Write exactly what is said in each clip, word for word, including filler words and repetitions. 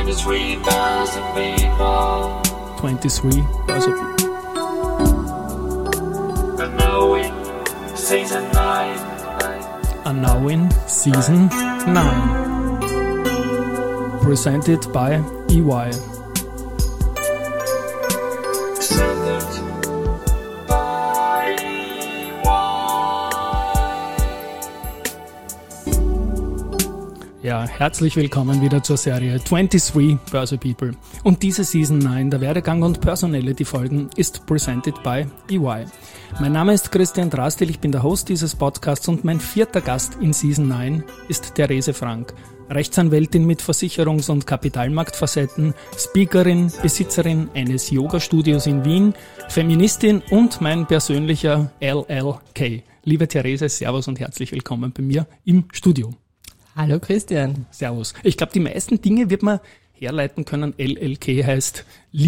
twenty-three thousand people. twenty-three thousand people. And now in season nine. And now in season nine. Presented by E Y. Ja, herzlich willkommen wieder zur Serie twenty-three Börse People. Und diese Season neun der Werdegang und Personality Folgen ist presented by E Y. Mein Name ist Christian Drastil, ich bin der Host dieses Podcasts und mein vierter Gast in Season neun ist Therese Frank. Rechtsanwältin mit Versicherungs- und Kapitalmarktfacetten, Speakerin, Besitzerin eines Yoga-Studios in Wien, Feministin und mein persönlicher L L K. Liebe Therese, Servus und herzlich willkommen bei mir im Studio. Hallo Christian. Servus. Ich glaube, die meisten Dinge wird man herleiten können. L L K heißt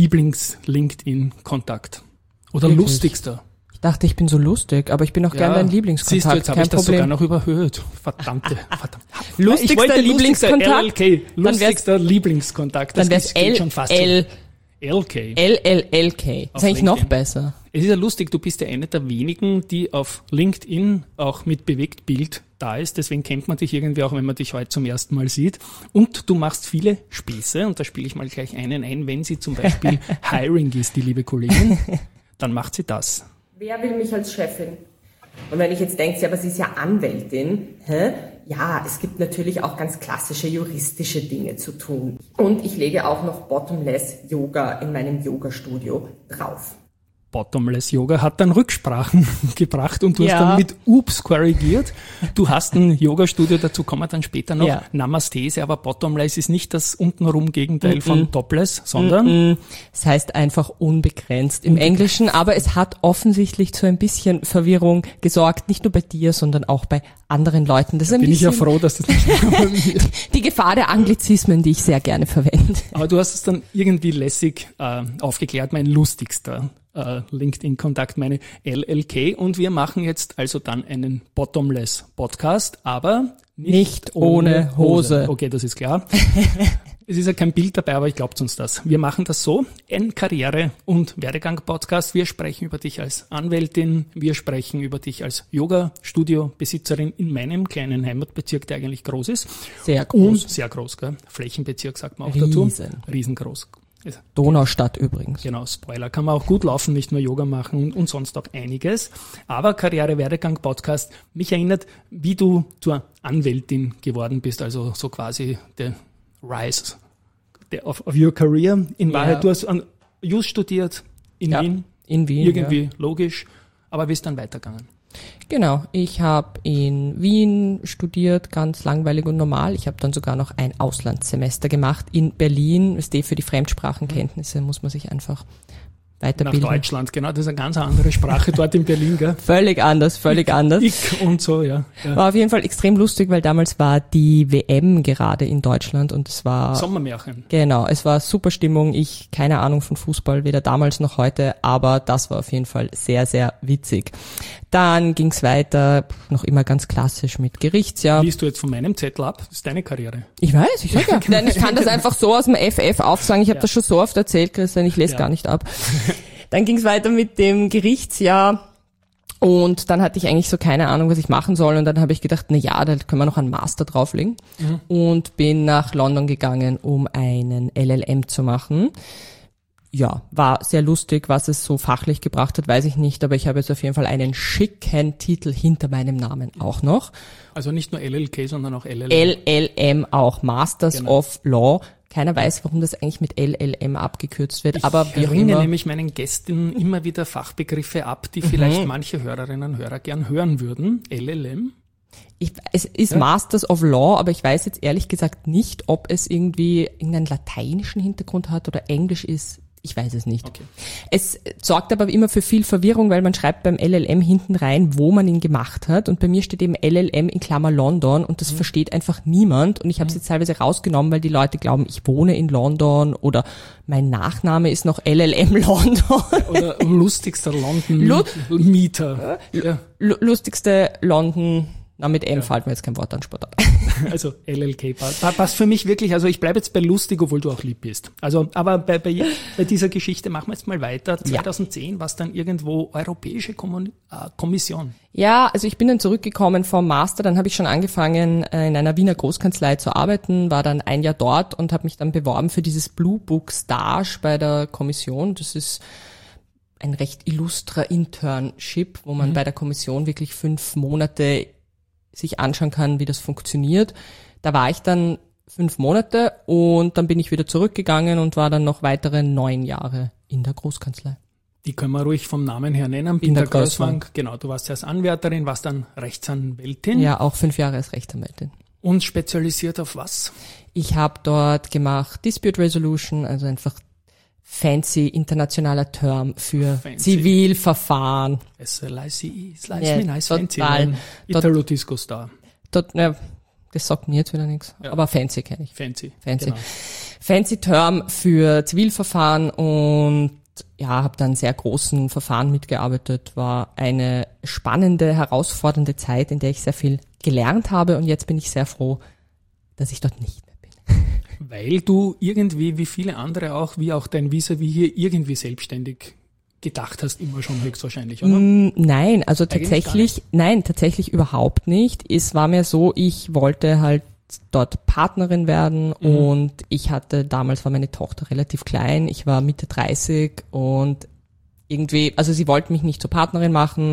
Lieblings-LinkedIn-Kontakt. Oder Wirklich? Lustigster. Ich dachte, ich bin so lustig, aber ich bin auch gern dein Lieblingskontakt. Siehst du, jetzt habe ich das Problem. sogar noch überhöht. Verdammte, verdammt. Lustigster Ich wollte Lieblingskontakt? L L K, lustigster Lieblingskontakt. Das Dann wär's ist- geht L schon fast L L K. L L L K. Auf Das ist eigentlich noch LinkedIn. besser. Es ist ja lustig, du bist ja eine der wenigen, die auf LinkedIn auch mit Bewegtbild da ist. Deswegen kennt man dich irgendwie auch, wenn man dich heute zum ersten Mal sieht. Und du machst viele Späße, und da spiele ich mal gleich einen ein. Wenn sie zum Beispiel Hiring ist, die liebe Kollegin, dann macht sie das. Wer will mich als Chefin? Und wenn ich jetzt denke, ja, aber sie ist ja Anwältin, hä? Ja, es gibt natürlich auch ganz klassische juristische Dinge zu tun. Und ich lege auch noch Bottomless Yoga in meinem Yoga-Studio drauf. Bottomless Yoga hat dann Rücksprachen gebracht und du Ja. hast dann mit Oops korrigiert. Du hast ein Yoga-Studio, dazu kommen wir dann später noch. Ja. Namastese, aber Bottomless ist nicht das untenrum Gegenteil von Topless, sondern Es heißt einfach unbegrenzt im Englischen, aber es hat offensichtlich zu ein bisschen Verwirrung gesorgt, nicht nur bei dir, sondern auch bei anderen Leuten. Das ist ein bin ich ja bisschen froh, dass das nicht mehr bei mir. die Gefahr der Anglizismen, die ich sehr gerne verwende. Aber du hast es dann irgendwie lässig äh, aufgeklärt, mein lustigster äh, LinkedIn-Kontakt, meine L L K. Und wir machen jetzt also dann einen Bottomless Podcast, aber nicht, Nicht ohne Hose. Okay, das ist klar. Es ist ja kein Bild dabei, aber ich glaube uns das. Wir machen das so, ein Karriere- und Werdegang-Podcast. Wir sprechen über dich als Anwältin, wir sprechen über dich als Yoga-Studio-Besitzerin in meinem kleinen Heimatbezirk, der eigentlich groß ist. Sehr groß. Und sehr groß, gell? Flächenbezirk sagt man auch dazu. Riesen. Riesengroß. Donaustadt übrigens. Genau, Spoiler, kann man auch gut laufen, nicht nur Yoga machen und, und sonst auch einiges. Aber Karriere-Werdegang-Podcast, mich erinnert, wie du zur Anwältin geworden bist, also so quasi der Rise der, of, of your career. In Ja. Wahrheit, du hast an Jus studiert in Ja, Wien, in Wien. irgendwie Ja. logisch, aber wie ist dann weitergegangen? Genau, ich habe in Wien studiert, ganz langweilig und normal. Ich habe dann sogar noch ein Auslandssemester gemacht in Berlin. Das ist für die Fremdsprachenkenntnisse muss man sich einfach Nach weiterbilden. Deutschland, genau, das ist eine ganz andere Sprache dort in Berlin, gell? Völlig anders, völlig anders. Ich und so, ja. ja. War auf jeden Fall extrem lustig, weil damals war die W M gerade in Deutschland und es war... Sommermärchen. Genau, es war super Stimmung. Ich, keine Ahnung von Fußball, weder damals noch heute, aber das war auf jeden Fall sehr, sehr witzig. Dann ging's weiter, noch immer ganz klassisch mit Gerichtsjahr. Liest du jetzt von meinem Zettel ab? Das ist deine Karriere. Ich weiß, ich sag ja. Nein, ich kann das einfach so aus dem F F aufsagen. Ich habe das schon so oft erzählt, Christian, ich lese Ja. gar nicht ab. Dann ging's weiter mit dem Gerichtsjahr. Und dann hatte ich eigentlich so keine Ahnung, was ich machen soll. Und dann habe ich gedacht, na ja, da können wir noch einen Master drauflegen. Mhm. Und bin nach London gegangen, um einen L L M zu machen. Ja, war sehr lustig, was es so fachlich gebracht hat, weiß ich nicht. Aber ich habe jetzt auf jeden Fall einen schicken Titel hinter meinem Namen auch noch. Also nicht nur L L K, sondern auch L L M. L L M auch, Masters Genau. of Law. Keiner weiß, warum das eigentlich mit L L M abgekürzt wird, aber Ich wie auch bringe immer. nämlich meinen Gästen immer wieder Fachbegriffe ab, die vielleicht manche Hörerinnen und Hörer gern hören würden. L L M. Ich, es ist Masters of Law, aber ich weiß jetzt ehrlich gesagt nicht, ob es irgendwie irgendeinen lateinischen Hintergrund hat oder Englisch ist. Ich weiß es nicht. Okay. Es sorgt aber immer für viel Verwirrung, weil man schreibt beim L L M hinten rein, wo man ihn gemacht hat. Und bei mir steht eben L L M in Klammer London und das mhm. versteht einfach niemand. Und ich habe es jetzt teilweise rausgenommen, weil die Leute glauben, ich wohne in London oder mein Nachname ist noch L L M London. Oder lustigster London Lu- Mieter. Ja. Lu- lustigste London Na, mit M ja. fällt mir jetzt kein Wort an Sport. Also L L K passt, passt für mich wirklich, also ich bleibe jetzt bei lustig, obwohl du auch lieb bist. Also, aber bei, bei, bei dieser Geschichte machen wir jetzt mal weiter. zweitausendzehn ja. war es dann irgendwo Europäische Kommun- äh, Kommission. Ja, also ich bin dann zurückgekommen vom Master, dann habe ich schon angefangen in einer Wiener Großkanzlei zu arbeiten, war dann ein Jahr dort und habe mich dann beworben für dieses Blue Book Stage bei der Kommission. Das ist ein recht illustrer Internship, wo man mhm. bei der Kommission wirklich fünf Monate sich anschauen kann, wie das funktioniert. Da war ich dann fünf Monate und dann bin ich wieder zurückgegangen und war dann noch weitere neun Jahre in der Großkanzlei. Die können wir ruhig vom Namen her nennen. Binder Grosswang. Genau, du warst erst Anwärterin, warst dann Rechtsanwältin. Ja, auch fünf Jahre als Rechtsanwältin. Und spezialisiert auf was? Ich habe dort gemacht Dispute Resolution, also einfach fancy internationaler Term für fancy. Zivilverfahren. S L I C E, slice ja, me nice total, fancy. Italo Disco Star. Dort, ja, das sagt mir jetzt wieder nichts, ja. aber fancy kenne ich. Fancy. Fancy. Genau. Fancy Term für Zivilverfahren und ja, habe dann sehr großen Verfahren mitgearbeitet, war eine spannende, herausfordernde Zeit, in der ich sehr viel gelernt habe und jetzt bin ich sehr froh, dass ich dort nicht mehr bin. Weil du irgendwie, wie viele andere auch, wie auch dein Vis-à-vis hier, irgendwie selbstständig gedacht hast, immer schon höchstwahrscheinlich, oder? Mm, nein, also Eigentlich tatsächlich, nein, tatsächlich überhaupt nicht. Es war mir so, ich wollte halt dort Partnerin werden mhm. und ich hatte, damals war meine Tochter relativ klein, ich war Mitte dreißig und irgendwie, also sie wollten mich nicht zur Partnerin machen.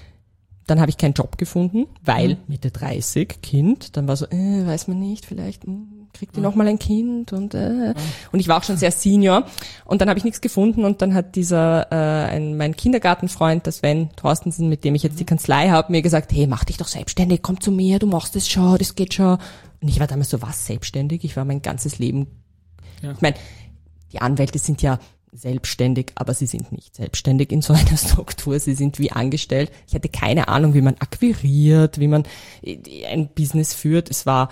Dann habe ich keinen Job gefunden, weil mhm. Mitte dreißig, Kind, dann war so, äh, weiß man nicht, vielleicht mh, kriegt die mhm. noch mal ein Kind und äh. Mhm. und ich war auch schon sehr Senior und dann habe ich nichts gefunden und dann hat dieser äh, ein, mein Kindergartenfreund, der Sven Thorstensen, mit dem ich jetzt die Kanzlei habe, mir gesagt, hey, mach dich doch selbstständig, komm zu mir, du machst es schon, das geht schon. Und ich war damals so, was, selbstständig? Ich war mein ganzes Leben, ja. ich meine, die Anwälte sind ja selbstständig, aber sie sind nicht selbstständig in so einer Struktur. Sie sind wie angestellt. Ich hatte keine Ahnung, wie man akquiriert, wie man ein Business führt. Es war,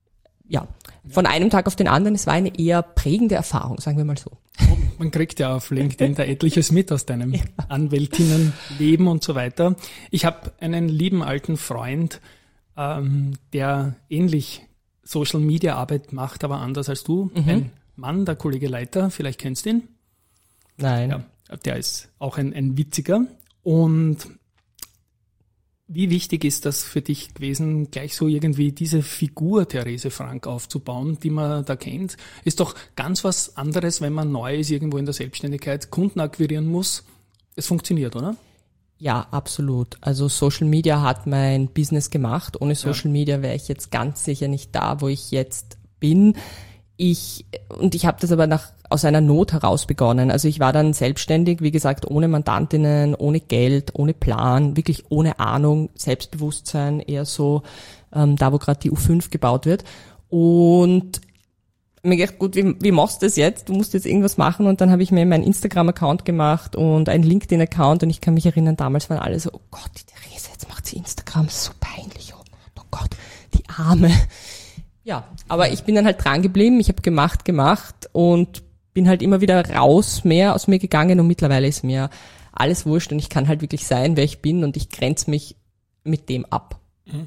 ja, von einem Tag auf den anderen, es war eine eher prägende Erfahrung, sagen wir mal so. Man kriegt ja auf LinkedIn da etliches mit aus deinem ja. Anwältinnenleben und so weiter. Ich habe einen lieben alten Freund, ähm, der ähnlich Social-Media-Arbeit macht, aber anders als du. Mhm. Ein Mann, der Kollege Leiter, vielleicht kennst du ihn. Nein. Ja, der ist auch ein, ein witziger. Und wie wichtig ist das für dich gewesen, gleich so irgendwie diese Figur Therese Frank aufzubauen, die man da kennt? Ist doch ganz was anderes, wenn man neu ist, irgendwo in der Selbstständigkeit, Kunden akquirieren muss. Es funktioniert, oder? Ja, absolut. Also Social Media hat mein Business gemacht. Ohne Social ja. Media wäre ich jetzt ganz sicher nicht da, wo ich jetzt bin. Ich, und ich habe das aber nach, aus einer Not heraus begonnen. Also ich war dann selbstständig, wie gesagt, ohne Mandantinnen, ohne Geld, ohne Plan, wirklich ohne Ahnung, Selbstbewusstsein, eher so ähm, da, wo gerade die U fünf gebaut wird. Und mir gedacht, gut, wie, wie machst du das jetzt? Du musst jetzt irgendwas machen. Und dann habe ich mir meinen Instagram-Account gemacht und einen LinkedIn-Account. Und ich kann mich erinnern, damals waren alle so, oh Gott, die Therese, jetzt macht sie Instagram, das ist so peinlich. Oh, oh Gott, die Arme. Ja, aber ich bin dann halt dran geblieben, ich habe gemacht, gemacht und bin halt immer wieder raus, mehr aus mir gegangen und mittlerweile ist mir alles wurscht und ich kann halt wirklich sein, wer ich bin und ich grenze mich mit dem ab. Mhm.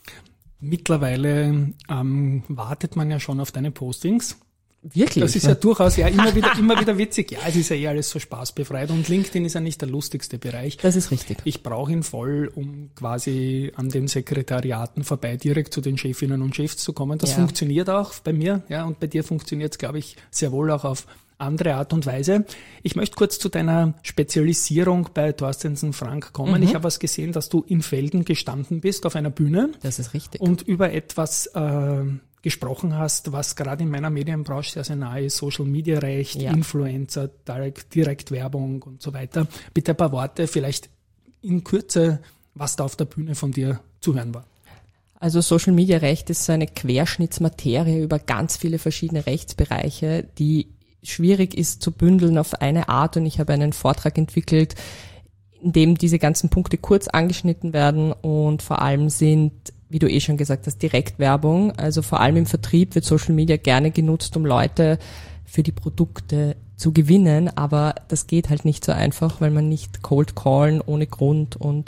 Mittlerweile ähm, wartet man ja schon auf deine Postings. Wirklich? Das ist ja durchaus ja immer wieder immer wieder witzig. Ja, es ist ja eh alles so spaßbefreit und LinkedIn ist ja nicht der lustigste Bereich. Das ist richtig. Ich brauche ihn voll, um quasi an den Sekretariaten vorbei direkt zu den Chefinnen und Chefs zu kommen. Das ja. funktioniert auch bei mir, ja, und bei dir funktioniert es, glaube ich, sehr wohl auch auf andere Art und Weise. Ich möchte kurz zu deiner Spezialisierung bei Thorstensen Frank kommen. Mhm. Ich habe was gesehen, dass du in Felden gestanden bist auf einer Bühne. Das ist richtig. Und über etwas äh, gesprochen hast, was gerade in meiner Medienbranche sehr, sehr nahe ist, Social-Media-Recht, ja. Influencer, Direct, Direktwerbung und so weiter. Bitte ein paar Worte, vielleicht in Kürze, was da auf der Bühne von dir zu hören war. Also Social-Media-Recht ist so eine Querschnittsmaterie über ganz viele verschiedene Rechtsbereiche, die schwierig ist zu bündeln auf eine Art. Und ich habe einen Vortrag entwickelt, in dem diese ganzen Punkte kurz angeschnitten werden und vor allem sind, wie du eh schon gesagt hast, Direktwerbung. Also vor allem im Vertrieb wird Social Media gerne genutzt, um Leute für die Produkte zu gewinnen, aber das geht halt nicht so einfach, weil man nicht cold callen ohne Grund und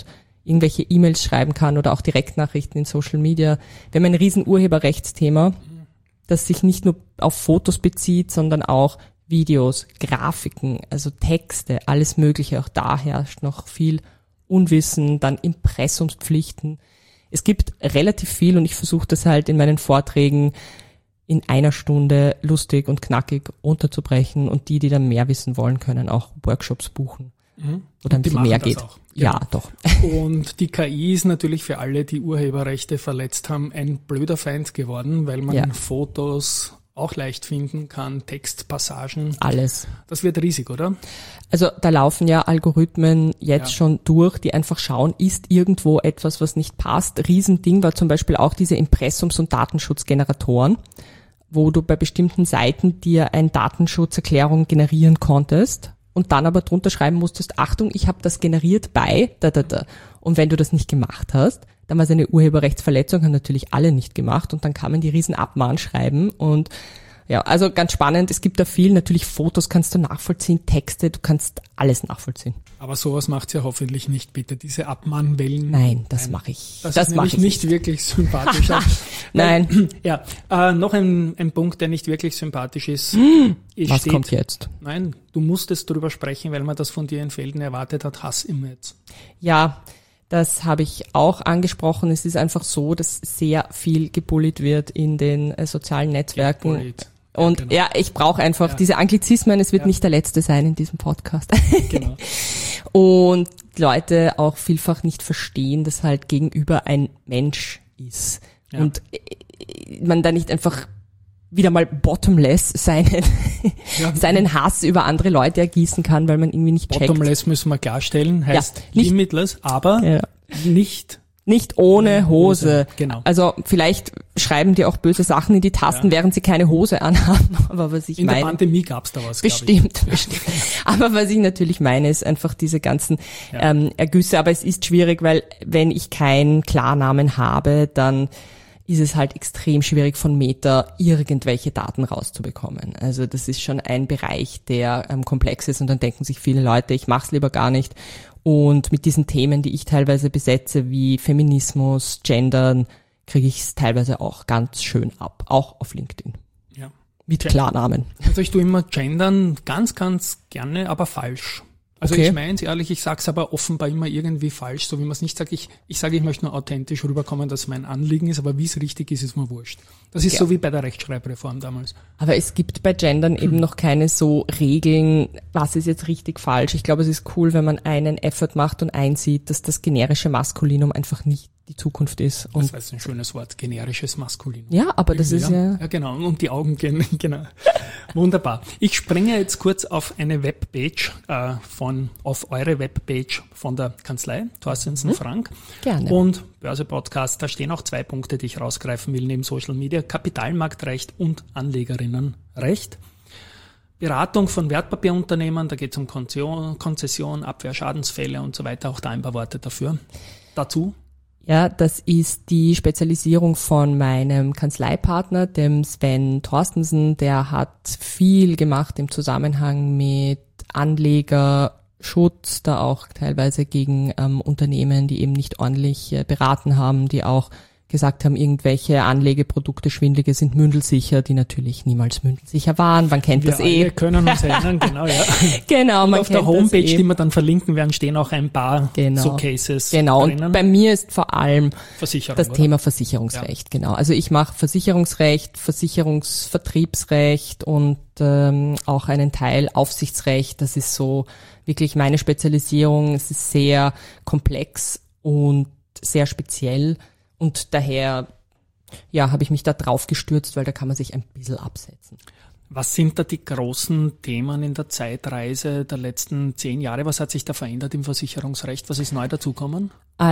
irgendwelche E-Mails schreiben kann oder auch Direktnachrichten in Social Media. Wir haben ein riesen Urheberrechtsthema, das sich nicht nur auf Fotos bezieht, sondern auch Videos, Grafiken, also Texte, alles Mögliche. Auch da herrscht noch viel Unwissen, dann Impressumspflichten. Es gibt relativ viel und ich versuche das halt in meinen Vorträgen in einer Stunde lustig und knackig unterzubrechen und die, die dann mehr wissen wollen, können auch Workshops buchen, Mhm. wo dann ein Die bisschen machen mehr das geht. auch. Ja, Genau. doch. Und die K I ist natürlich für alle, die Urheberrechte verletzt haben, ein blöder Feind geworden, weil man Ja. Fotos auch leicht finden kann, Textpassagen. Alles. Das wird riesig, oder? Also da laufen ja Algorithmen jetzt Ja. schon durch, die einfach schauen, ist irgendwo etwas, was nicht passt. Riesending war zum Beispiel auch diese Impressums- und Datenschutzgeneratoren, wo du bei bestimmten Seiten dir eine Datenschutzerklärung generieren konntest und dann aber drunter schreiben musstest, Achtung, ich habe das generiert bei da da da. Und wenn du das nicht gemacht hast, dann war es eine Urheberrechtsverletzung, haben natürlich alle nicht gemacht und dann kamen die riesen Abmahnschreiben und ja, also ganz spannend, es gibt da viel, natürlich Fotos kannst du nachvollziehen, Texte, du kannst alles nachvollziehen. Aber sowas macht's ja hoffentlich nicht, bitte, diese Abmahnwellen. Nein, das mache ich. Das, Das ist mache nämlich ich nicht wirklich sympathisch. Nein. Ja, äh, noch ein, ein Punkt, der nicht wirklich sympathisch ist. Es Was steht, kommt jetzt? Nein, du musstest drüber sprechen, weil man das von dir in Felden erwartet hat, Hass im Netz. Ja, das habe ich auch angesprochen. Es ist einfach so, dass sehr viel gebullied wird in den äh, sozialen Netzwerken. Gebullied. Ja, Und genau. ja, ich brauche einfach Ja. diese Anglizismen. Es wird Ja. nicht der letzte sein in diesem Podcast. Genau. Und Leute auch vielfach nicht verstehen, dass halt gegenüber ein Mensch ist. Ja. Und äh, man da nicht einfach wieder mal bottomless seinen, Ja. seinen Hass über andere Leute ergießen kann, weil man irgendwie nicht checkt. Bottomless müssen wir klarstellen, heißt Ja, nicht- limitless, aber Ja. nicht Nicht ohne Hose. Genau. Also vielleicht schreiben die auch böse Sachen in die Tasten, Ja. während sie keine Hose anhaben. Aber was ich in der meine, Pandemie gab's da was, glaub ich. bestimmt, bestimmt. Aber was ich natürlich meine, ist einfach diese ganzen Ja. ähm, Ergüsse. Aber es ist schwierig, weil wenn ich keinen Klarnamen habe, dann ist es halt extrem schwierig von Meta irgendwelche Daten rauszubekommen. Also das ist schon ein Bereich, der ähm, komplex ist und dann denken sich viele Leute, ich mach's lieber gar nicht. Und mit diesen Themen, die ich teilweise besetze, wie Feminismus, Gendern, kriege ich es teilweise auch ganz schön ab, auch auf LinkedIn. Ja. Mit Gen- Klarnamen. Also ich tue immer gendern ganz, ganz gerne, aber falsch. Also Okay. ich meine es ehrlich, ich sag's aber offenbar immer irgendwie falsch, so wie man es nicht sagt. Ich, ich sage, ich möchte nur authentisch rüberkommen, dass mein Anliegen ist, aber wie es richtig ist, ist mir wurscht. Das ist Ja. so wie bei der Rechtschreibreform damals. Aber es gibt bei Gendern eben noch keine so Regeln, was ist jetzt richtig falsch. Ich glaube, es ist cool, wenn man einen Effort macht und einsieht, dass das generische Maskulinum einfach nicht die Zukunft ist. Und Das war jetzt ein schönes Wort, generisches Maskulin. ja, aber das ist ja, Ja, genau. Und die Augen gehen, genau. Wunderbar. Ich springe jetzt kurz auf eine Webpage äh, von, auf eure Webpage von der Kanzlei, Thorstensen Frank. gerne. Und Börse Podcast, da stehen auch zwei Punkte, die ich rausgreifen will, neben Social Media, Kapitalmarktrecht und Anlegerinnenrecht. Beratung von Wertpapierunternehmen, da geht es um Konzession, Konzession, Abwehr, Schadensfälle und so weiter. Auch da ein paar Worte dafür. Dazu. Ja, das ist die Spezialisierung von meinem Kanzleipartner, dem Sven Thorstensen. Der hat viel gemacht im Zusammenhang mit Anlegerschutz, da auch teilweise gegen ähm, Unternehmen, die eben nicht ordentlich äh, beraten haben, die auch gesagt haben, irgendwelche Anlegeprodukte, schwindlige sind mündelsicher, die natürlich niemals mündelsicher waren. Man kennt Wir das eh. alle können uns erinnern, genau, ja. Genau, man Auf der kennt Homepage, das eh. die wir dann verlinken werden, stehen auch ein paar Genau. so Cases Genau, drinnen. und bei mir ist vor allem Versicherung, das oder? Thema Versicherungsrecht, genau. Also ich mache Versicherungsrecht, Versicherungsvertriebsrecht und ähm, auch einen Teil Aufsichtsrecht. Das ist so wirklich meine Spezialisierung. Es ist sehr komplex und sehr speziell und daher ja, habe ich mich da drauf gestürzt, weil da kann man sich ein bisschen absetzen. Was sind da die großen Themen in der Zeitreise der letzten zehn Jahre? Was hat sich da verändert im Versicherungsrecht? Was ist neu dazugekommen?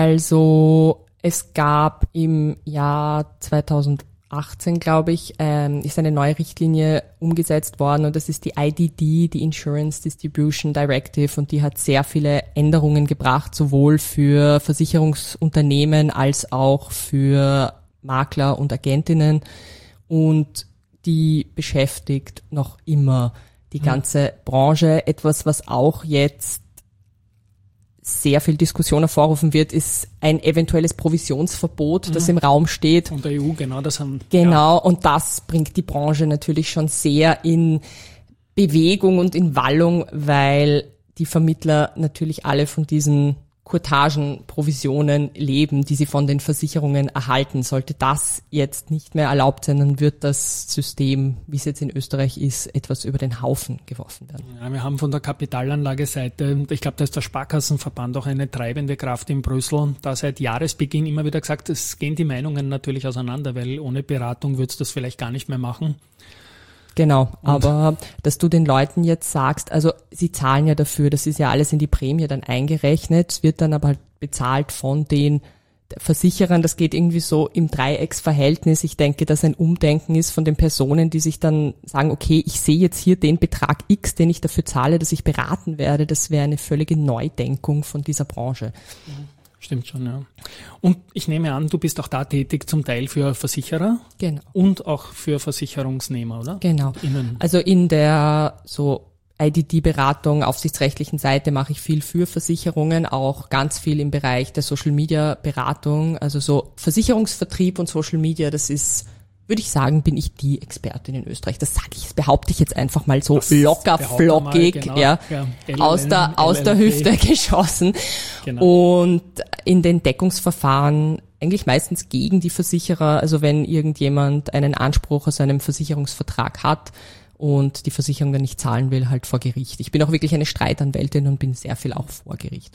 Also es gab im Jahr zweitausendachtzehn, glaube ich, ähm, ist eine neue Richtlinie umgesetzt worden und das ist die I D D, die Insurance Distribution Directive, und die hat sehr viele Änderungen gebracht, sowohl für Versicherungsunternehmen als auch für Makler und Agentinnen, und die beschäftigt noch immer die ganze Branche. Etwas, was auch jetzt sehr viel Diskussion hervorrufen wird, ist ein eventuelles Provisionsverbot, mhm. das im Raum steht. Von der E U, genau, das haben. Genau, ja. und das bringt die Branche natürlich schon sehr in Bewegung und in Wallung, weil die Vermittler natürlich alle von diesen Courtagen, Provisionen leben, die sie von den Versicherungen erhalten. Sollte das jetzt nicht mehr erlaubt sein, dann wird das System, wie es jetzt in Österreich ist, etwas über den Haufen geworfen werden. Ja, wir haben von der Kapitalanlageseite, ich glaube, da ist der Sparkassenverband auch eine treibende Kraft in Brüssel, da seit Jahresbeginn immer wieder gesagt, es gehen die Meinungen natürlich auseinander, weil ohne Beratung würdest du das vielleicht gar nicht mehr machen. Genau, aber dass du den Leuten jetzt sagst, also sie zahlen ja dafür, das ist ja alles in die Prämie dann eingerechnet, wird dann aber halt bezahlt von den Versicherern, das geht irgendwie so im Dreiecksverhältnis. Ich denke, dass ein Umdenken ist von den Personen, die sich dann sagen, okay, ich sehe jetzt hier den Betrag X, den ich dafür zahle, dass ich beraten werde, das wäre eine völlige Neudenkung von dieser Branche. Mhm. Stimmt schon, ja. Und ich nehme an, du bist auch da tätig zum Teil für Versicherer genau. und auch für Versicherungsnehmer, oder? Genau. Innen. Also in der so I D D-Beratung, aufsichtsrechtlichen Seite mache ich viel für Versicherungen, auch ganz viel im Bereich der Social-Media-Beratung. Also so Versicherungsvertrieb und Social Media, das ist, würde ich sagen, bin ich die Expertin in Österreich. Das sage ich, das behaupte ich jetzt einfach mal so das locker, flockig, genau, ja, ja L L M, aus der, aus L L M, der Hüfte geschossen. Genau. Und in den Deckungsverfahren eigentlich meistens gegen die Versicherer, also wenn irgendjemand einen Anspruch aus einem Versicherungsvertrag hat und die Versicherung dann nicht zahlen will, halt vor Gericht. Ich bin auch wirklich eine Streitanwältin und bin sehr viel auch vor Gericht.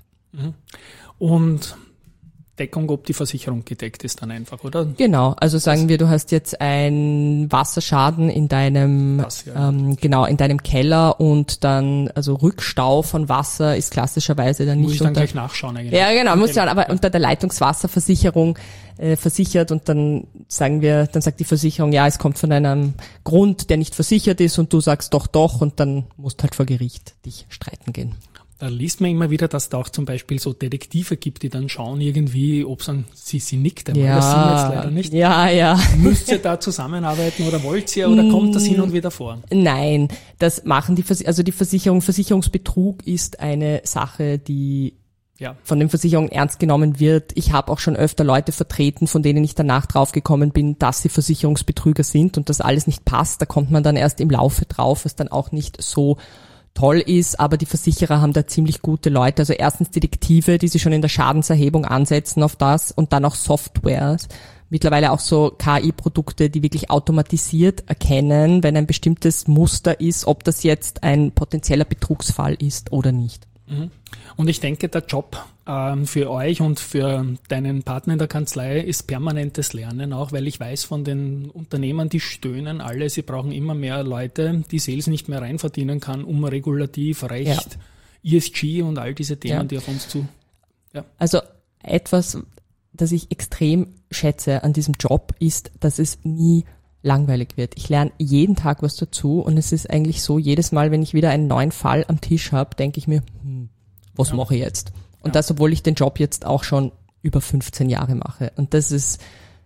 Und Deckung, ob die Versicherung gedeckt ist dann einfach, oder? Genau, also sagen wir, du hast jetzt einen Wasserschaden in deinem, das, ja. ähm, genau, in deinem Keller und dann, also Rückstau von Wasser ist klassischerweise dann Muss nicht ich dann unter, gleich nachschauen eigentlich. Ja, genau, muss schauen, aber unter der Leitungswasserversicherung äh, versichert und dann sagen wir, dann sagt die Versicherung, ja, es kommt von einem Grund, der nicht versichert ist und du sagst doch, doch und dann musst halt vor Gericht dich streiten gehen. Da liest man immer wieder, dass es da auch zum Beispiel so Detektive gibt, die dann schauen irgendwie, ob sie, sie, sie nickt, aber ja, das sind wir jetzt leider nicht. Ja, ja. Müsst ihr da zusammenarbeiten oder wollt ihr oder kommt das hin und wieder vor? Nein, das machen die, Vers- also die Versicherung, Versicherungsbetrug ist eine Sache, die ja. von den Versicherungen ernst genommen wird. Ich habe auch schon öfter Leute vertreten, von denen ich danach draufgekommen bin, dass sie Versicherungsbetrüger sind und das alles nicht passt. Da kommt man dann erst im Laufe drauf, was dann auch nicht so toll ist, aber die Versicherer haben da ziemlich gute Leute. Also erstens Detektive, die sie schon in der Schadenserhebung ansetzen auf das und dann auch Softwares. Mittlerweile auch so K I-Produkte, die wirklich automatisiert erkennen, wenn ein bestimmtes Muster ist, ob das jetzt ein potenzieller Betrugsfall ist oder nicht. Und ich denke, der Job ähm, für euch und für deinen Partner in der Kanzlei ist permanentes Lernen auch, weil ich weiß von den Unternehmern, die stöhnen alle, sie brauchen immer mehr Leute, die Sales nicht mehr rein verdienen kann, um Regulativ, Recht, ja. E S G und all diese Themen, ja. die auf uns zu. Ja. Also etwas, das ich extrem schätze an diesem Job, ist, dass es nie langweilig wird. Ich lerne jeden Tag was dazu und es ist eigentlich so, jedes Mal, wenn ich wieder einen neuen Fall am Tisch habe, denke ich mir, hm, was ja. mache ich jetzt? Und ja. das, obwohl ich den Job jetzt auch schon über fünfzehn Jahre mache. Und das ist,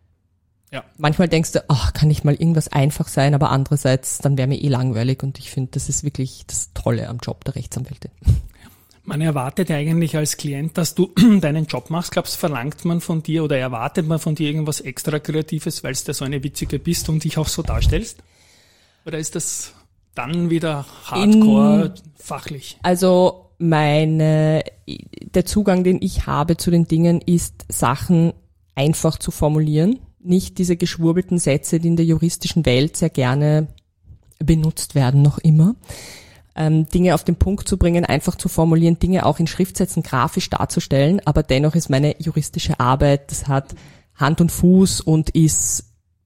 ja. manchmal denkst du, ach, kann nicht mal irgendwas einfach sein, aber andererseits, dann wäre mir eh langweilig und ich finde, das ist wirklich das Tolle am Job der Rechtsanwälte. Man erwartet ja eigentlich als Klient, dass du deinen Job machst. Glaubst du, verlangt man von dir oder erwartet man von dir irgendwas extra Kreatives, weil du so eine Witzige bist und dich auch so darstellst? Oder ist das dann wieder hardcore In, fachlich? Also meine, der Zugang, den ich habe zu den Dingen, ist, Sachen einfach zu formulieren. Nicht diese geschwurbelten Sätze, die in der juristischen Welt sehr gerne benutzt werden, noch immer. Ähm, Dinge auf den Punkt zu bringen, einfach zu formulieren, Dinge auch in Schriftsätzen grafisch darzustellen, aber dennoch ist meine juristische Arbeit, das hat Hand und Fuß und ist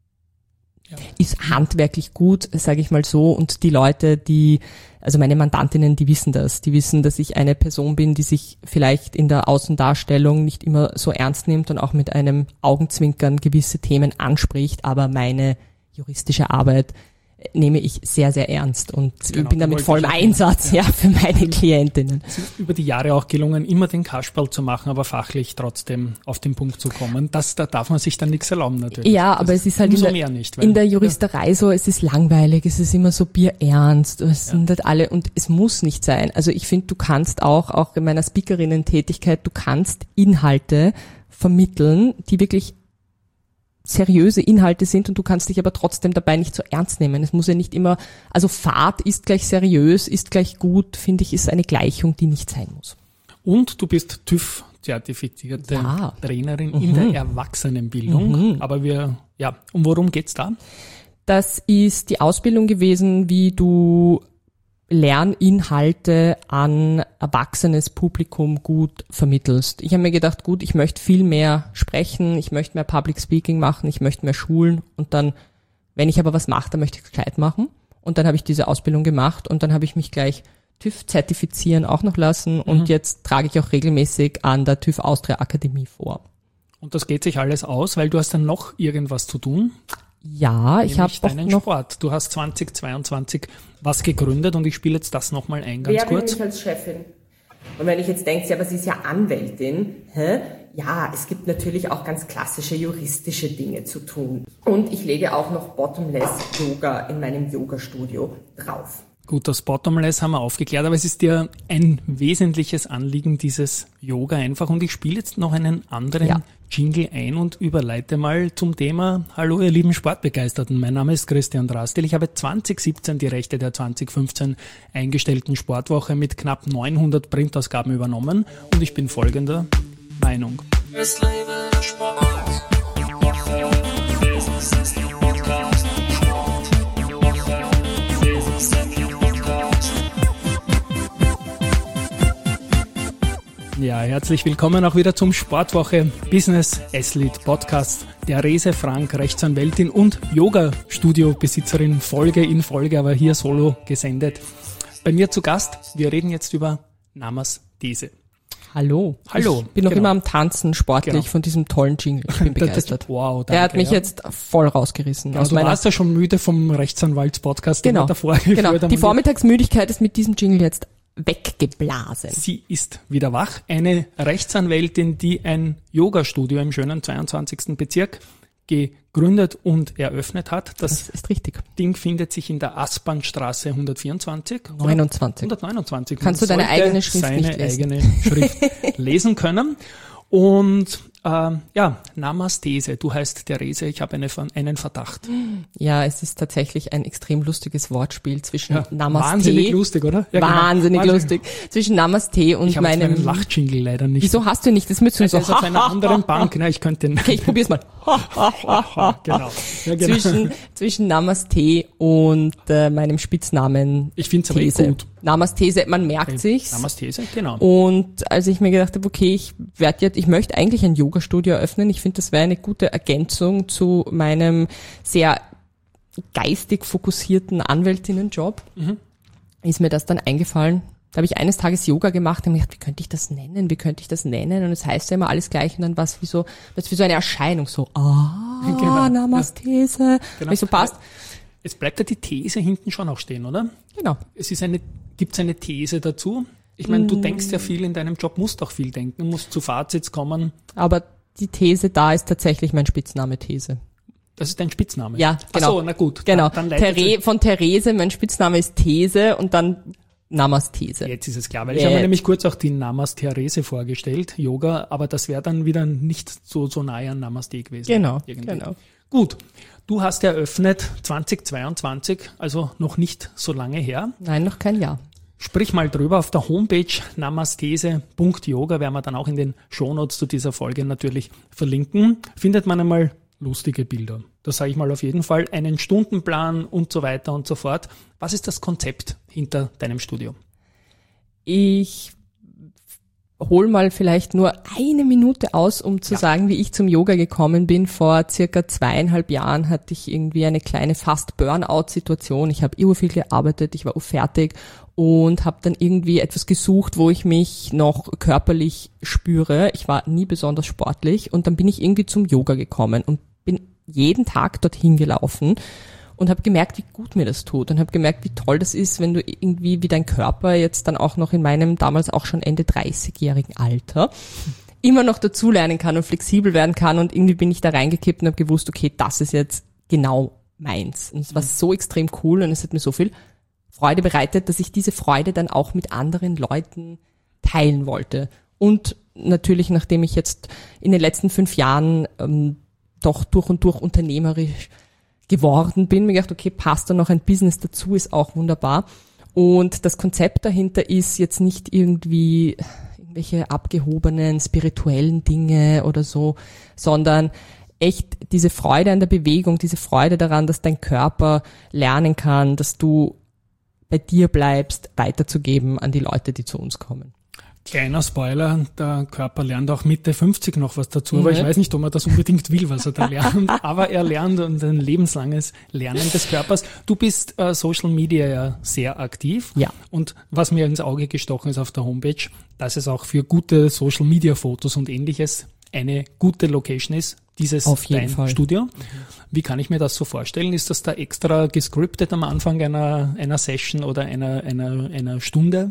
ja. ist handwerklich gut, sage ich mal so, und die Leute, die, also meine Mandantinnen, die wissen das, die wissen, dass ich eine Person bin, die sich vielleicht in der Außendarstellung nicht immer so ernst nimmt und auch mit einem Augenzwinkern gewisse Themen anspricht, aber meine juristische Arbeit nehme ich sehr, sehr ernst und Genau, bin da mit vollem Einsatz ja. ja, für meine Klientinnen. Es ist über die Jahre auch gelungen, immer den Kasperl zu machen, aber fachlich trotzdem auf den Punkt zu kommen. Das, da darf man sich dann nichts erlauben natürlich. Ja, aber das es ist halt in der, mehr nicht, weil, in der Juristerei ja. so, es ist langweilig, es ist immer so bierernst, es ja. sind halt alle und es muss nicht sein. Also ich finde, du kannst auch, auch in meiner Speakerinnen-Tätigkeit, du kannst Inhalte vermitteln, die wirklich seriöse Inhalte sind und du kannst dich aber trotzdem dabei nicht so ernst nehmen. Es muss ja nicht immer, also Fahrt ist gleich seriös, ist gleich gut, finde ich, ist eine Gleichung, die nicht sein muss. Und du bist TÜV-zertifizierte ja. Trainerin mhm. in der Erwachsenenbildung. Mhm. Aber wir, ja, um worum geht's da? Das ist die Ausbildung gewesen, wie du Lerninhalte an erwachsenes Publikum gut vermittelst. Ich habe mir gedacht, gut, ich möchte viel mehr sprechen, ich möchte mehr Public Speaking machen, ich möchte mehr schulen und dann, wenn ich aber was mache, dann möchte ich es gescheit machen. Und dann habe ich diese Ausbildung gemacht und dann habe ich mich gleich TÜV zertifizieren auch noch lassen und mhm. jetzt trage ich auch regelmäßig an der TÜV Austria Akademie vor. Und das geht sich alles aus, weil du hast dann noch irgendwas zu tun? Ja, ich habe deinen noch Sport. Du hast zweitausendzweiundzwanzig was gegründet und ich spiele jetzt das nochmal ein, ganz Wer kurz. bin ich als Chefin? Und wenn ich jetzt denke, ja, aber sie ist ja Anwältin, hä? Ja, es gibt natürlich auch ganz klassische juristische Dinge zu tun. Und ich lege auch noch Bottomless Yoga in meinem Yoga-Studio drauf. Gut, das Bottomless haben wir aufgeklärt, aber es ist ja ein wesentliches Anliegen dieses Yoga einfach und ich spiele jetzt noch einen anderen ja. Jingle ein und überleite mal zum Thema Hallo ihr lieben Sportbegeisterten, mein Name ist Christian Drastil, ich habe zwanzig siebzehn die Rechte der zwanzig fünfzehn eingestellten Sportwoche mit knapp neunhundert Printausgaben übernommen und ich bin folgender Meinung. Es lebe der Sport. Woche. Business ist der Podcast. Sport. Woche. Business ist der Podcast. Ja, herzlich willkommen auch wieder zum Sportwoche Business Athlete Podcast. Der Rese Frank, Rechtsanwältin und Yoga-Studio-Besitzerin, Folge in Folge, aber hier solo gesendet. Bei mir zu Gast, wir reden jetzt über Namasthese. Hallo. Hallo. Ich bin noch genau. immer am Tanzen, sportlich genau. von diesem tollen Jingle. Ich bin begeistert. Wow, danke. Der hat mich ja. jetzt voll rausgerissen. Ja, aus du meiner warst ja schon müde vom Rechtsanwalts-Podcast, den genau. wir davor geführt genau. haben. Die Vormittagsmüdigkeit ist mit diesem Jingle jetzt weggeblasen. Sie ist wieder wach. Eine Rechtsanwältin, die ein Yoga-Studio im schönen zweiundzwanzigsten Bezirk gegründet und eröffnet hat. Das, das ist richtig. Ding findet sich in der Aspernstraße hundertvierundzwanzig. neunundzwanzig. hundertneunundzwanzig. Kannst du deine eigene Schrift seine nicht lesen? eigene Schrift lesen können. Und ähm, ja, Namasthese. Du heißt Therese, ich habe eine, einen Verdacht. Ja, es ist tatsächlich ein extrem lustiges Wortspiel zwischen Ja, Namaste. wahnsinnig lustig, oder? Ja, wahnsinnig genau. lustig. Zwischen Namaste und ich habe meinem... einen Lachjingle leider nicht. Wieso hast du nicht? Das müssen wir so... Das ist auf einer anderen Bank. Na, ich könnte den... Okay, ich probier's mal. genau. Ja, genau. Zwischen, zwischen Namaste und äh, meinem Spitznamen Ich finde es aber eh These. gut. Namasthese, man merkt Okay. sich's. Namasthese, genau. Und als ich mir gedacht habe, okay, ich werde jetzt, ich möchte eigentlich ein Yoga-Studio eröffnen. Ich finde, das wäre eine gute Ergänzung zu meinem sehr geistig fokussierten Anwältinnenjob. Mhm. Ist mir das dann eingefallen. Da habe ich eines Tages Yoga gemacht und mir gedacht, wie könnte ich das nennen? Wie könnte ich das nennen? Und es heißt ja immer alles gleich und dann war es wie so, was wie so eine Erscheinung, so, ah, Genau. Namasthese. Genau. Wie so passt. Es bleibt ja die These hinten schon auch stehen, oder? Genau. Es ist eine, gibt's eine These dazu? Ich meine, du denkst ja viel in deinem Job, musst auch viel denken, musst zu Fazits kommen. Aber die These da ist tatsächlich mein Spitzname These. Das ist dein Spitzname? Ja, genau. Ach so, na gut. Genau. Dann, dann leitet There- von Therese, mein Spitzname ist These und dann Namasthese. Jetzt ist es klar, weil Jetzt. ich habe mir nämlich kurz auch die Namas-Therese vorgestellt, Yoga, aber das wäre dann wieder nicht so, so nahe an Namaste gewesen. Genau, irgendwie. genau. Gut, du hast eröffnet zweitausendzweiundzwanzig, also noch nicht so lange her. Nein, noch kein Jahr. Sprich mal drüber auf der Homepage namasthese punkt yoga, werden wir dann auch in den Shownotes zu dieser Folge natürlich verlinken, findet man einmal lustige Bilder. Das sage ich mal auf jeden Fall, einen Stundenplan und so weiter und so fort. Was ist das Konzept hinter deinem Studio? Ich hol mal vielleicht nur eine Minute aus, um zu Ja. sagen, wie ich zum Yoga gekommen bin. Vor circa zweieinhalb Jahren hatte ich irgendwie eine kleine fast Burnout-Situation. Ich habe irre viel gearbeitet, ich war fertig und habe dann irgendwie etwas gesucht, wo ich mich noch körperlich spüre. Ich war nie besonders sportlich und dann bin ich irgendwie zum Yoga gekommen und bin jeden Tag dorthin gelaufen und habe gemerkt, wie gut mir das tut und habe gemerkt, wie toll das ist, wenn du irgendwie, wie dein Körper jetzt dann auch noch in meinem damals auch schon Ende dreißigjährigen Alter immer noch dazulernen kann und flexibel werden kann und irgendwie bin ich da reingekippt und habe gewusst, okay, das ist jetzt genau meins. Und es war so extrem cool und es hat mir so viel Freude bereitet, dass ich diese Freude dann auch mit anderen Leuten teilen wollte. Und natürlich, nachdem ich jetzt in den letzten fünf Jahren ähm, doch durch und durch unternehmerisch geworden bin, mir gedacht, okay, passt da noch ein Business dazu, ist auch wunderbar. Und das Konzept dahinter ist jetzt nicht irgendwie irgendwelche abgehobenen spirituellen Dinge oder so, sondern echt diese Freude an der Bewegung, diese Freude daran, dass dein Körper lernen kann, dass du bei dir bleibst, weiterzugeben an die Leute, die zu uns kommen. Kleiner Spoiler, der Körper lernt auch Mitte fünfzig noch was dazu, aber Mhm. ich weiß nicht, ob man das unbedingt will, was er da lernt, aber er lernt und ein lebenslanges Lernen des Körpers. Du bist äh, Social Media ja sehr aktiv. Ja. Und was mir ins Auge gestochen ist auf der Homepage, dass es auch für gute Social Media Fotos und ähnliches eine gute Location ist, dieses Auf jeden dein Fall. Studio. Wie kann ich mir das so vorstellen? Ist das da extra gescriptet am Anfang einer, einer Session oder einer, einer, einer Stunde?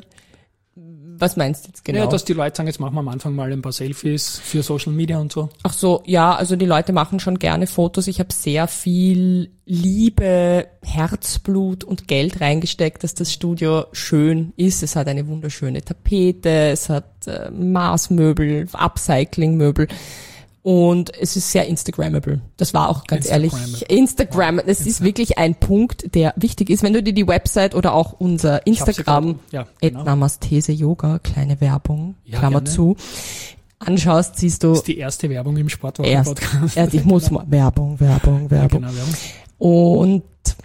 Was meinst du jetzt genau? Ja, dass die Leute sagen, jetzt machen wir am Anfang mal ein paar Selfies für Social Media und so. Ach so, ja, also die Leute machen schon gerne Fotos. Ich habe sehr viel Liebe, Herzblut und Geld reingesteckt, dass das Studio schön ist. Es hat eine wunderschöne Tapete, es hat äh, Maßmöbel, Upcycling-Möbel. Und es ist sehr Instagrammable. Das war auch ganz ehrlich Instagram. Es ist wirklich ein Punkt, der wichtig ist. Wenn du dir die Website oder auch unser Ich hab sie Instagram, grad- ja, at genau. Namastese Yoga, kleine Werbung, Ja, Klammer gerne. zu, anschaust, siehst du Das ist die erste Werbung im erst, Sportwochen-Podcast. erst, ich muss mal, Werbung, Werbung, Ja, Werbung. genau, Werbung. Und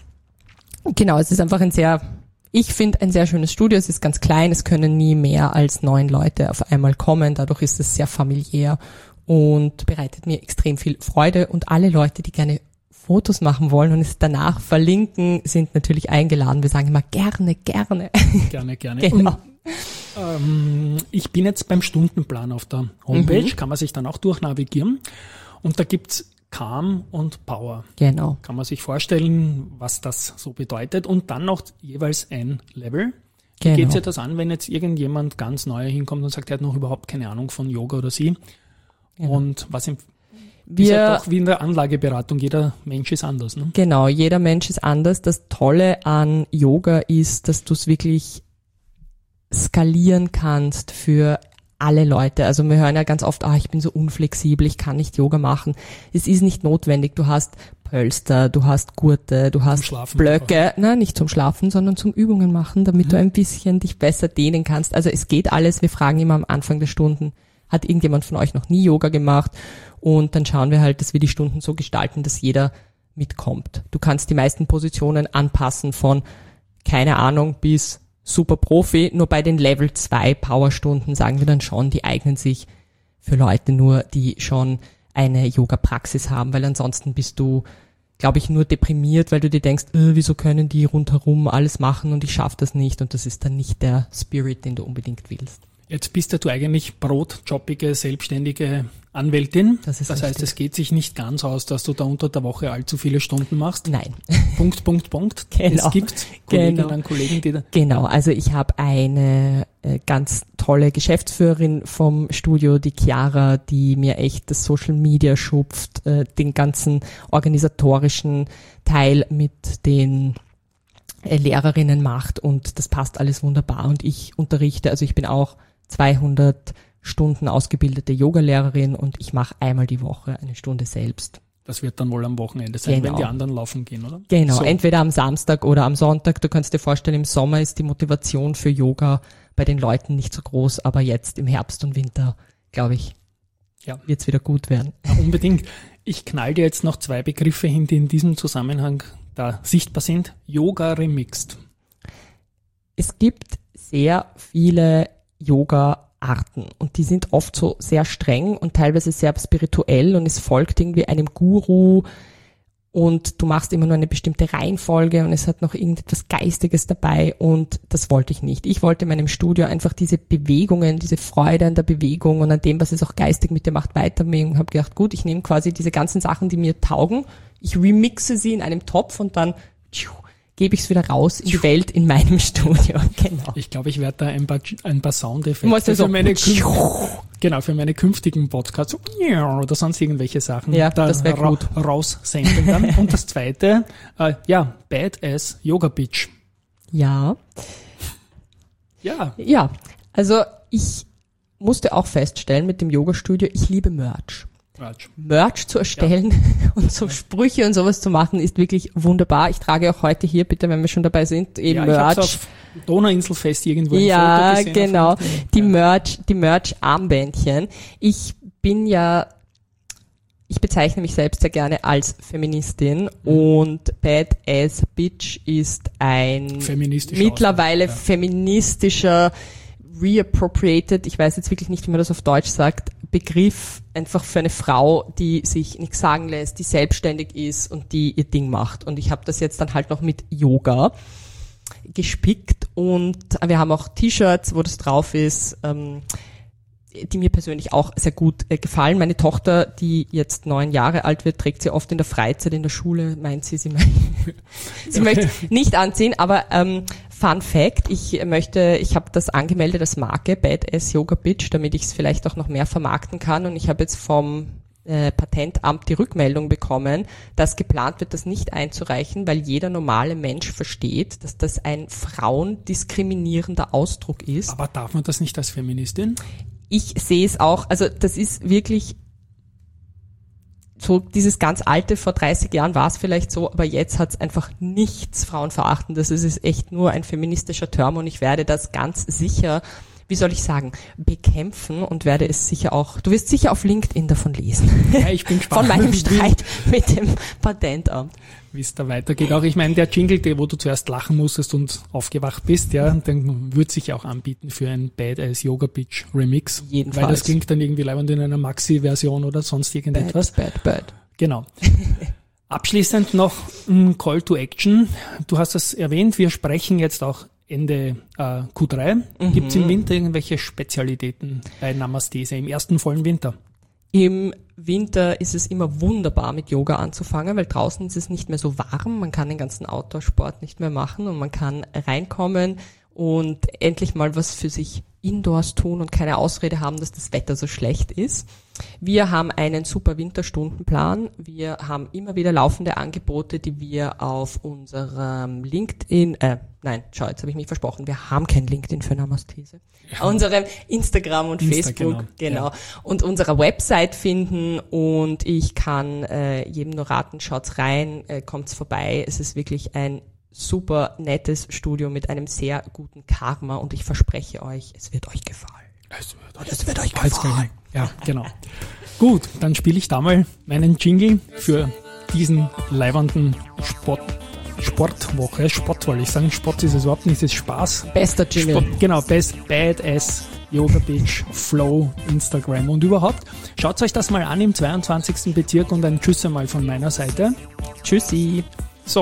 genau, es ist einfach ein sehr, ich finde ein sehr schönes Studio. Es ist ganz klein, es können nie mehr als neun Leute auf einmal kommen. Dadurch ist es sehr familiär und bereitet mir extrem viel Freude. Und alle Leute, die gerne Fotos machen wollen und es danach verlinken, sind natürlich eingeladen. Wir sagen immer gerne, gerne. Gerne, gerne. Genau. Und, ähm, ich bin jetzt beim Stundenplan auf der Homepage, Mhm. kann man sich dann auch durchnavigieren. Und da gibt's Calm und Power. Genau. Kann man sich vorstellen, was das so bedeutet. Und dann noch jeweils ein Level. Wie Genau. geht sich das an, wenn jetzt irgendjemand ganz neu hinkommt und sagt, er hat noch überhaupt keine Ahnung von Yoga oder sie? Genau. Und was im, ist Wir, ja doch wie in der Anlageberatung, jeder Mensch ist anders. Ne? Genau, jeder Mensch ist anders. Das Tolle an Yoga ist, dass du es wirklich skalieren kannst für alle Leute. Also wir hören ja ganz oft, ah, ich bin so unflexibel, ich kann nicht Yoga machen. Es ist nicht notwendig. Du hast Pölster, du hast Gurte, du hast Schlafen Blöcke. Nein, nicht zum Schlafen, sondern zum Übungen machen, damit Mhm. du ein bisschen dich besser dehnen kannst. Also es geht alles. Wir fragen immer am Anfang der Stunden, hat irgendjemand von euch noch nie Yoga gemacht? Und dann schauen wir halt, dass wir die Stunden so gestalten, dass jeder mitkommt. Du kannst die meisten Positionen anpassen von, keine Ahnung, bis super Profi. Nur bei den Level zwei Powerstunden sagen wir dann schon, die eignen sich für Leute nur, die schon eine Yoga-Praxis haben, weil ansonsten bist du, glaube ich, nur deprimiert, weil du dir denkst, äh, wieso können die rundherum alles machen und ich schaffe das nicht, und das ist dann nicht der Spirit, den du unbedingt willst. Jetzt bist ja du eigentlich brotjobbige, selbstständige Anwältin. Das ist das heißt, richtig. es geht sich nicht ganz aus, dass du da unter der Woche allzu viele Stunden machst. Nein. Punkt, Punkt, Punkt. Genau. Es gibt Kolleginnen Genau. und Kollegen, die da... Genau, also ich habe eine äh, ganz tolle Geschäftsführerin vom Studio, die Chiara, die mir echt das Social Media schupft, äh, den ganzen organisatorischen Teil mit den äh, Lehrerinnen macht, und das passt alles wunderbar. Und ich unterrichte, also ich bin auch zweihundert Stunden ausgebildete Yogalehrerin und ich mache einmal die Woche eine Stunde selbst. Das wird dann wohl am Wochenende sein, Genau. wenn die anderen laufen gehen, oder? Genau, So. entweder am Samstag oder am Sonntag. Du kannst dir vorstellen, im Sommer ist die Motivation für Yoga bei den Leuten nicht so groß, aber jetzt im Herbst und Winter, glaube ich, Ja. wird's wieder gut werden. Ja, unbedingt. Ich knall dir jetzt noch zwei Begriffe hin, die in diesem Zusammenhang da sichtbar sind. Yoga Remixed. Es gibt sehr viele Yoga-Arten und die sind oft so sehr streng und teilweise sehr spirituell, und es folgt irgendwie einem Guru und du machst immer nur eine bestimmte Reihenfolge und es hat noch irgendetwas Geistiges dabei, und das wollte ich nicht. Ich wollte in meinem Studio einfach diese Bewegungen, diese Freude an der Bewegung und an dem, was es auch geistig mit dir macht, weiternehmen, und habe gedacht, gut, ich nehme quasi diese ganzen Sachen, die mir taugen, Ich remixe sie in einem Topf und dann tschiu, gebe ich es wieder raus in die Welt in meinem Studio. Genau. Ich glaube, ich werde da ein paar, ein paar Du Soundeffekte musst ja für so meine, kün- genau, für meine künftigen Podcasts so, oder sonst irgendwelche Sachen Ja, da das wär ra- gut. raussenden dann. Und das zweite, äh, ja, Badass Yoga Bitch. Ja. Ja, Ja, also ich musste auch feststellen mit dem Yoga-Studio, ich liebe Merch. Quatsch. Merch zu erstellen und so Sprüche und sowas zu machen, ist wirklich wunderbar. Ich trage auch heute hier, bitte, wenn wir schon dabei sind, eben Ja, ich hab's Merch. auf Donauinselfest irgendwo im Ja, Foto gesehen. genau. Auf LinkedIn. Die Ja. Merch, die Merch-Armbändchen. Ich bin ja, ich bezeichne mich selbst sehr gerne als Feministin Mhm. und Badass Bitch ist ein Feministischer mittlerweile Ausdruck, ja. feministischer, reappropriated, ich weiß jetzt wirklich nicht, wie man das auf Deutsch sagt, Begriff einfach für eine Frau, die sich nichts sagen lässt, die selbstständig ist und die ihr Ding macht. Und ich habe das jetzt dann halt noch mit Yoga gespickt und wir haben auch T-Shirts, wo das drauf ist, ähm, die mir persönlich auch sehr gut äh, gefallen. Meine Tochter, die jetzt neun Jahre alt wird, trägt sie oft in der Freizeit, in der Schule, meint sie, sie, mö- sie möchte nicht anziehen, aber ähm, Fun Fact, ich möchte, ich habe das angemeldet als Marke, Badass Yoga Bitch, damit ich es vielleicht auch noch mehr vermarkten kann und ich habe jetzt vom äh, Patentamt die Rückmeldung bekommen, dass geplant wird, das nicht einzureichen, weil jeder normale Mensch versteht, dass das ein frauendiskriminierender Ausdruck ist. Aber darf man das nicht als Feministin? Ich sehe es auch, also das ist wirklich so dieses ganz alte, vor dreißig Jahren war es vielleicht so, aber jetzt hat es einfach nichts Frauenverachtendes. Es ist echt nur ein feministischer Term und ich werde das ganz sicher, wie soll ich sagen, bekämpfen und werde es sicher auch, du wirst sicher auf LinkedIn davon lesen. Ja, ich bin gespannt. Von meinem wie- Streit mit dem Patentamt. Wie es da weitergeht. Auch ich meine, der Jingle, der, wo du zuerst lachen musstest und aufgewacht bist, ja, dann würde sich auch anbieten für ein Badass Yoga Bitch Remix. Jedenfalls. Weil das klingt dann irgendwie leibend in einer Maxi-Version oder sonst irgendetwas. Bad, bad, bad. Genau. Abschließend noch ein Call to Action. Du hast es erwähnt, wir sprechen jetzt auch Ende äh, Q drei. Mhm. Gibt es im Winter irgendwelche Spezialitäten bei Namastese im ersten vollen Winter? Im Winter ist es immer wunderbar, mit Yoga anzufangen, weil draußen ist es nicht mehr so warm. Man kann den ganzen Outdoor-Sport nicht mehr machen und man kann reinkommen und endlich mal was für sich indoors tun und keine Ausrede haben, dass das Wetter so schlecht ist. Wir haben einen super Winterstundenplan. Wir haben immer wieder laufende Angebote, die wir auf unserem LinkedIn, äh, nein, schau, jetzt habe ich mich versprochen, wir haben kein LinkedIn für Namastese. Ja. Auf unserem Instagram und Insta, Facebook, genau. genau, Ja. und unserer Website finden und ich kann äh, jedem nur raten, schaut's rein, äh, kommt's vorbei. Es ist wirklich ein super nettes Studio mit einem sehr guten Karma und ich verspreche euch, es wird euch gefallen. Es wird Und es wird euch Alles gefallen. klar. Ja, genau. Gut, dann spiele ich da mal meinen Jingle für diesen leibernden Sport, Sportwoche. Sport wollte ich sagen. Sport ist es überhaupt nicht, es ist Spaß. Bester Jingle. Sport, genau, Best Badass Yoga Bitch, Flow, Instagram und überhaupt. Schaut euch das mal an im zweiundzwanzigsten Bezirk und ein Tschüss einmal von meiner Seite. Tschüssi. So.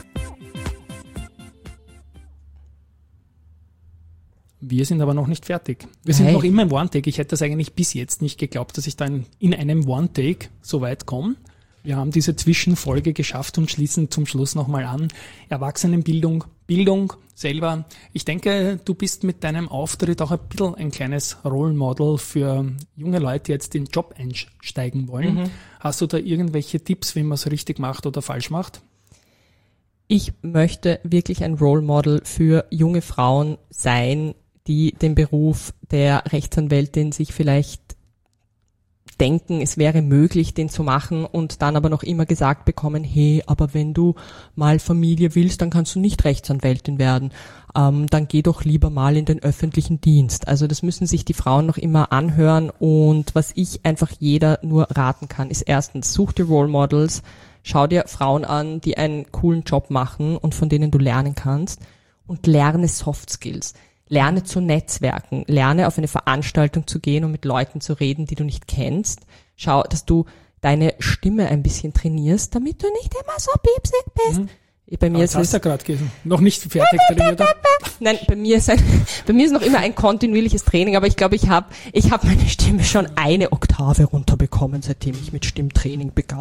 Wir sind aber noch nicht fertig. Wir sind Nein. noch immer im One-Take. Ich hätte das eigentlich bis jetzt nicht geglaubt, dass ich dann in einem One-Take so weit komme. Wir haben diese Zwischenfolge geschafft und schließen zum Schluss nochmal an. Erwachsenenbildung, Bildung selber. Ich denke, du bist mit deinem Auftritt auch ein bisschen ein kleines Role Model für junge Leute, die jetzt in den Job einsteigen wollen. Mhm. Hast du da irgendwelche Tipps, wie man es richtig macht oder falsch macht? Ich möchte wirklich ein Role Model für junge Frauen sein, die den Beruf der Rechtsanwältin sich vielleicht denken, es wäre möglich, den zu machen und dann aber noch immer gesagt bekommen, hey, aber wenn du mal Familie willst, dann kannst du nicht Rechtsanwältin werden. Ähm, dann geh doch lieber mal in den öffentlichen Dienst. Also das müssen sich die Frauen noch immer anhören und was ich einfach jeder nur raten kann, ist erstens, such dir Role Models, schau dir Frauen an, die einen coolen Job machen und von denen du lernen kannst und lerne Soft Skills. Lerne zu netzwerken, lerne auf eine Veranstaltung zu gehen und mit Leuten zu reden, die du nicht kennst. Schau, dass du deine Stimme ein bisschen trainierst, damit du nicht immer so piepsig bist. Mhm. Bei mir Das ist hast es, du ja gerade gelesen. Noch nicht fertig trainiert. nein, bei mir ist ein, bei mir ist noch immer ein kontinuierliches Training, aber ich glaube, ich habe, ich habe meine Stimme schon eine Oktave runterbekommen, seitdem ich mit Stimmtraining begann.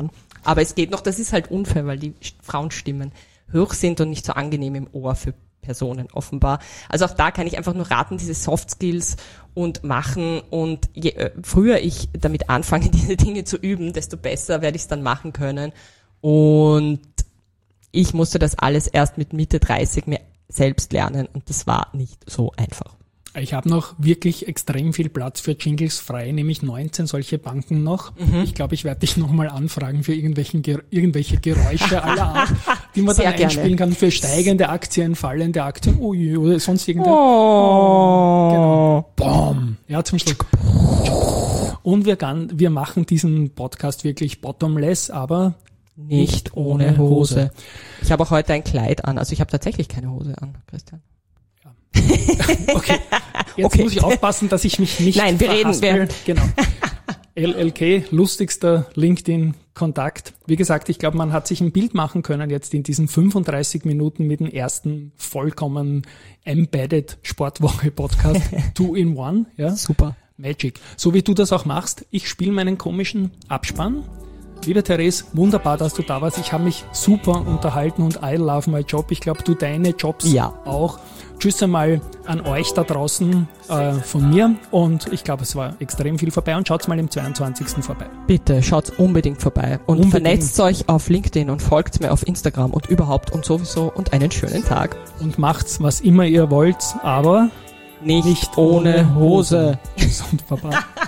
Aber es geht noch, das ist halt unfair, weil die Frauenstimmen hoch sind und nicht so angenehm im Ohr für Personen offenbar. Also auch da kann ich einfach nur raten, diese Soft Skills und machen und je äh, früher ich damit anfange, diese Dinge zu üben, desto besser werde ich es dann machen können. Und ich musste das alles erst mit Mitte dreißig mir selbst lernen und das war nicht so einfach. Ich habe noch wirklich extrem viel Platz für Jingles frei, nämlich neunzehn solche Banken noch. Mhm. Ich glaube, ich werde dich nochmal anfragen für irgendwelchen, irgendwelche Geräusche aller Art, die man Sehr dann einspielen gerne. kann für steigende Aktien, fallende Aktien, ui, oder sonst irgendwas. Oh. Genau. Bam. Ja, zum Schluss. Und wir, kann, wir machen diesen Podcast wirklich bottomless, aber Nicht ohne Hose. Ich habe auch heute ein Kleid an, also ich habe tatsächlich keine Hose an, Christian. Okay, jetzt Okay. muss ich aufpassen, dass ich mich nicht Nein, wir reden- verhaspel. Genau. L L K, lustigster LinkedIn-Kontakt. Wie gesagt, ich glaube, man hat sich ein Bild machen können jetzt in diesen fünfunddreißig Minuten mit dem ersten vollkommen embedded Sportwoche-Podcast. Two in one. Ja? Super. Magic. So wie du das auch machst, ich spiele meinen komischen Abspann. Liebe Therese, wunderbar, dass du da warst. Ich habe mich super unterhalten und I love my job. Ich glaube, du deine Jobs Ja. auch. Tschüss einmal an euch da draußen äh, von mir und ich glaube, es war extrem viel vorbei und schaut's mal im zweiundzwanzigsten vorbei. Bitte schaut's unbedingt vorbei und Unbedingt. vernetzt euch auf LinkedIn und folgt mir auf Instagram und überhaupt und sowieso und einen schönen Tag. Und macht's, was immer ihr wollt, aber Nicht, nicht ohne Hose. Tschüss und Baba.